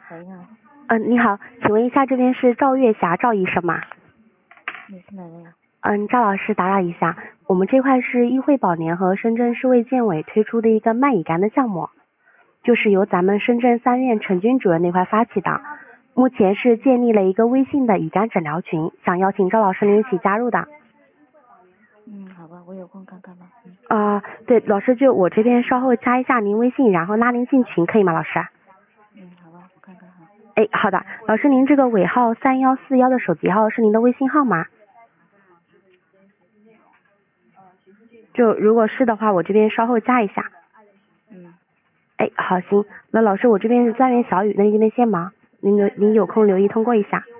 喂，你好。 你好，请问一下这边是赵月霞赵医生吗？ 你是哪位呀？ 赵老师打扰一下，我们这块是医惠保年和深圳市卫健委推出的一个慢乙肝的项目，就是由咱们深圳3院陈军主任那块发起的，目前是建立了一个微信的乙肝诊疗群，想邀请赵老师您一起加入的。 好吧，我有空看看吧。 对，老师就我这边稍后加一下您微信，然后拉您进群，可以吗，老师？ 好吧，我看看哈。 好的，老师您这个尾号3141的手机号是您的微信号吗？就如果是的话，我这边稍后加一下。好，行，那老师我这边是专员小雨，那您这边先忙，您有空留意通过一下。